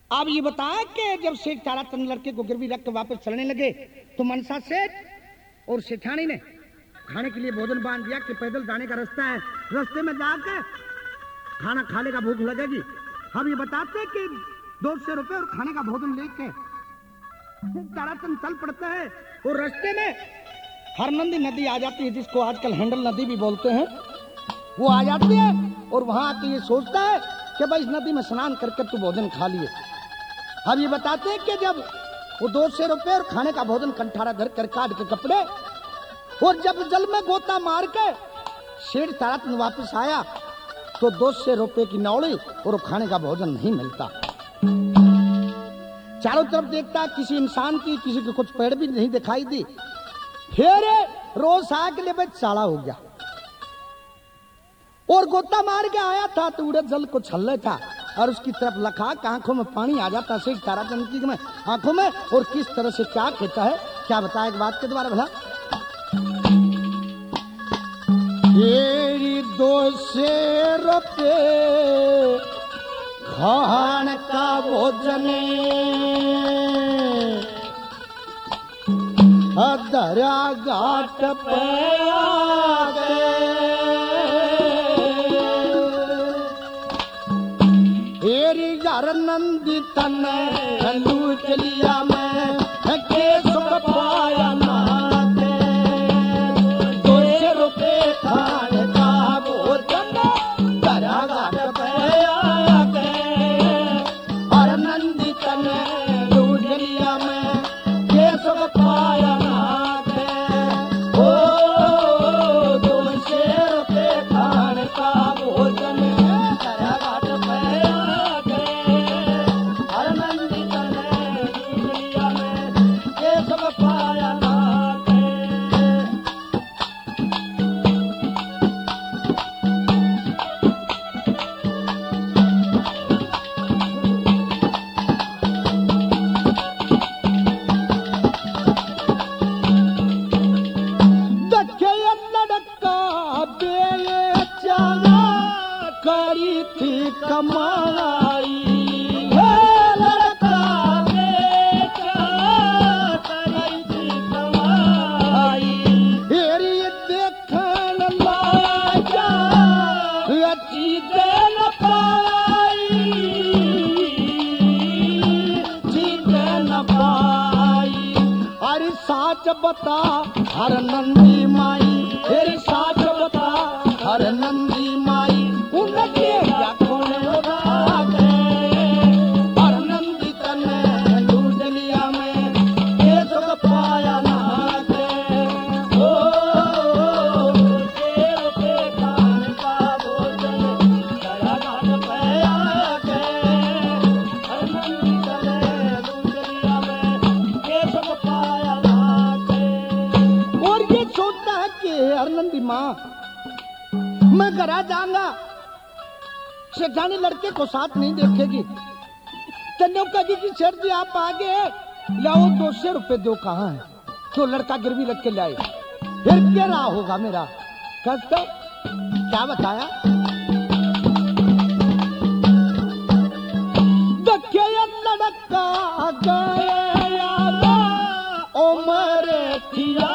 अब ये बताया कि जब सेठ ताराचंद लड़के को गिरवी रख के वापस चलने लगे तो मनसा सेठ और सेठानी ने खाने के लिए भोजन बांध दिया कि पैदल जाने का रास्ता है, रास्ते में जाकर खाना खाने का भूख लगेगी। हम ये बताते कि 200 रुपए और खाने का भोजन लेके ताराचंद चल पड़ता है और रास्ते में हरनंदी नदी आ जाती है, जिसको आजकल हैंडल नदी भी बोलते हैं। वो आ जाती है और वहां आके ये सोचता है कि भाई इस नदी में स्नान करके तू भोजन खा लिए। हम ये बताते हैं कि जब वो 200 रुपए और खाने का भोजन कंठारा धर कर काट के कपड़े और जब जल में गोता मार के सेठ ताराचंद वापस आया तो 200 रुपए की नौड़ी और खाने का भोजन नहीं मिलता। चारों तरफ देखता, किसी इंसान की, किसी के कुछ पेड़ भी नहीं दिखाई दी। फिर रोज आग ले चाड़ा हो गया और गोता मार के आया था तो उड़द जल को छल्ले था और उसकी तरफ लखा आंखों में पानी आ जाता सेठ ताराचंद की में आंखों में, और किस तरह से क्या कहता है, क्या बताया एक बात के द्वारा भला। ये 200 रुपए खान का भोजन दरिया घाट पे नंदी तन लू चलिया मैं के सुख पाया नाते 200 रुपए खाने का भोजन दरिया घाट पे आके हर नंदी तन लू चलिया मैं के सुख पाया नाते। ओ 200 रुपए खाने का भोजन दरिया घाट पे करी थी कमाई लड़का बेटा करी थी कमाई तेरी देखन लाजा अच्छी देन पाई जीत न पाई। अरे साच बता हर नंदी माई, तेरी साच बता हर नंदी माई उनके कौन हर नंदी तन लूटलिया में ये सब पाया ना ओ खान का भोजन दरिया घाट पे आके हर नंदी तन लूटलिया में ये सब पाया ना। और ये सोचता है कि हर नंदी माँ मैं घरा जाऊंगा, सेठानी लड़के को साथ नहीं देखेगी। तन्ने कही कि सेठ जी आप आगे लाओ 200 रुपए दो, कहाँ है? तो लड़का गिरवी रख के लाए। फिर क्या रहा होगा मेरा कष्ट, क्या बताया। दखे लड़का गया उम्र थिया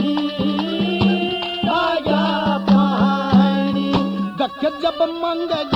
जब मंग